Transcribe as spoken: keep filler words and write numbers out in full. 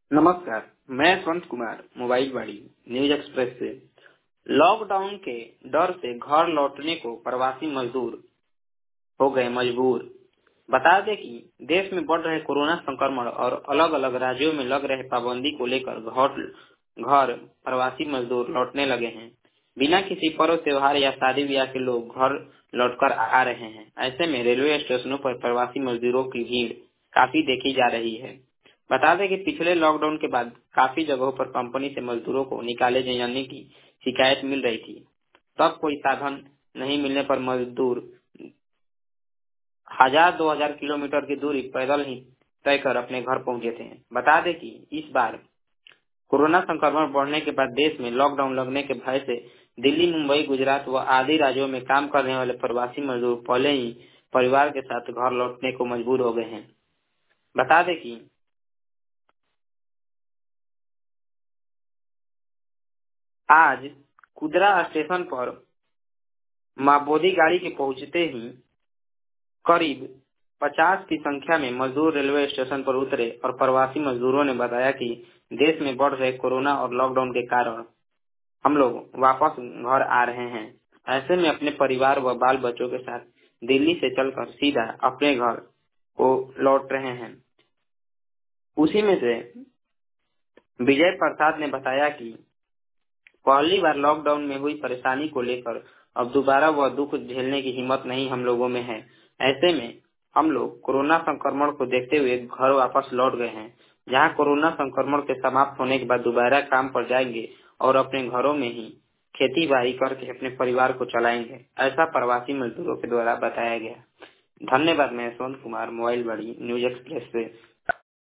नमस्कार। मैं Yashwant Kumar mobile Vaani news express से। लॉकडाउन के डर से घर लौटने को प्रवासी मजदूर हो गए मजबूर। बता दें कि देश में बढ़ रहे कोरोना संक्रमण और अलग अलग राज्यों में लग रहे पाबंदी को लेकर घर घर प्रवासी मजदूर लौटने लगे हैं। बिना किसी पर्व त्योहार या शादी ब्याह के लोग घर लौटकर आ रहे हैं। ऐसे में रेलवे स्टेशनों पर प्रवासी मजदूरों की भीड़ काफी देखी जा रही है। बता दें कि पिछले लॉकडाउन के बाद काफी जगहों पर कंपनी से मजदूरों को निकाले जाने की शिकायत मिल रही थी। तब कोई साधन नहीं मिलने पर मजदूर हजार दो हजार किलोमीटर की दूरी पैदल ही तय कर अपने घर पहुंचे थे। बता दें कि इस बार कोरोना संक्रमण बढ़ने के बाद देश में लॉकडाउन लगने के भय से दिल्ली, मुंबई, गुजरात व आदि राज्यों में काम करने वाले प्रवासी मजदूर पहले ही परिवार के साथ घर लौटने को मजबूर हो गए हैं। बता दें कि आज कुदरा स्टेशन पर मां बोधी गाड़ी के पहुंचते ही करीब पचास की संख्या में मजदूर रेलवे स्टेशन पर उतरे और प्रवासी मजदूरों ने बताया कि देश में बढ़ रहे कोरोना और लॉकडाउन के कारण हम लोग वापस घर आ रहे हैं। ऐसे में अपने परिवार व बाल बच्चों के साथ दिल्ली से चलकर सीधा अपने घर को लौट रहे हैं। उसी में से विजय प्रसाद ने बताया कि पहली बार लॉकडाउन में हुई परेशानी को लेकर अब दोबारा वह दुख झेलने की हिम्मत नहीं हम लोगों में है। ऐसे में हम लोग कोरोना संक्रमण को देखते हुए घर वापस लौट गए हैं, जहां कोरोना संक्रमण के समाप्त होने के बाद दोबारा काम पर जाएंगे और अपने घरों में ही खेती बाड़ी करके अपने परिवार को चलाएंगे। ऐसा प्रवासी मजदूरों के द्वारा बताया गया। धन्यवाद। मैं Yashwant Kumar mobile Vaani news express से।